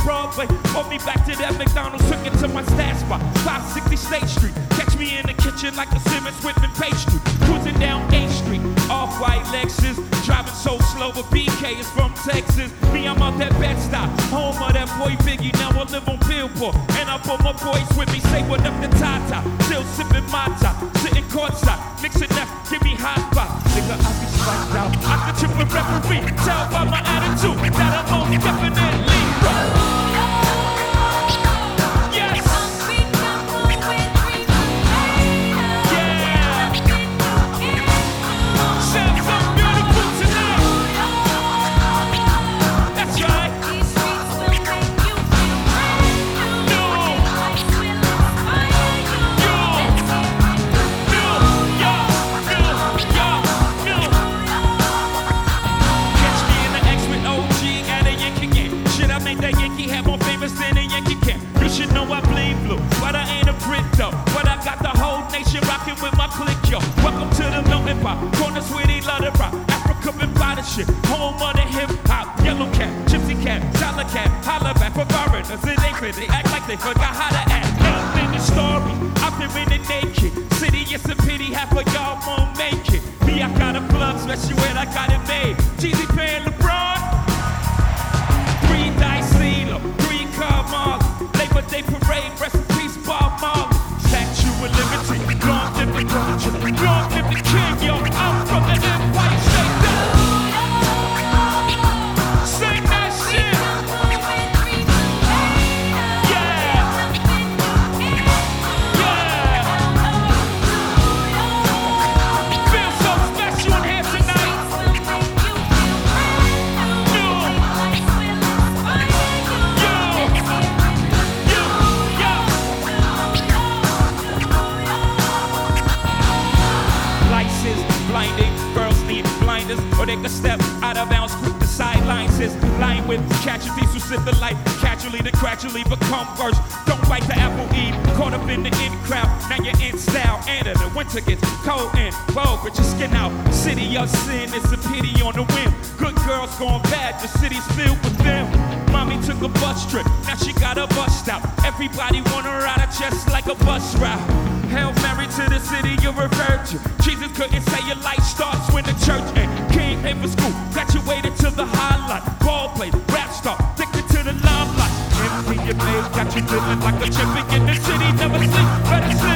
Broadway. Hold me back to that McDonald's, took it to my stash spot, 560 State Street. Catch me in the kitchen like a Simmons whipping pastry. Cruising down 8th Street, off-white Lexus, driving so slow, but BK is from Texas. Me, I'm out that Bed-Stuy, home of that boy Biggie. Now I live on Billboard, and I put my boys with me. Say what up to Tata, still sipping Mata, sitting courtside, mixing that, give me hot spot. Nigga, I be spiked out, I can trip a referee. Tell by my attitude that I'm most definitely right. Corners where they love to rock, Africa been by the shit, home of the hip hop, yellow cat, gypsy cat, dollar cat, holla back for foreigners, it ain't fit, they act like they forgot how to act. Ain't the story, I've been in it naked, city it's a pity, half of y'all won't make it. Me, I got a plug, especially when I got it made. Jeezy paying LeBron, 3 dice Celo, 3 car Marley, Labor Day parade, rest in peace Bob Marley. Statue of Liberty, long live the culture, long live the king, yo, I'm from the Empire State. Sing that shit. Yeah. Yeah. Feel so special in here tonight. Blinding, girls need blinders, or they can step out of bounds quick. The sidelines is lying with casualties who sit the life casually to gradually become worse. Don't bite the apple eve, caught up in the in crowd. Now you're in style, and the winter gets cold and vogue, but your skin out. City of sin is a pity on the whim. Good girls gone bad, the city's filled with them. Mommy took a bus trip, now she got a bus stop. Everybody want her out of chest like a bus route. Hail Mary to the city you referred to. Jesus couldn't say your life starts when the church ends. Came here for school, graduated to the highlight. Ball play, rap star, addicted to the limelight. Empty your maid, got you living like a champion. The city never sleep, better sleep.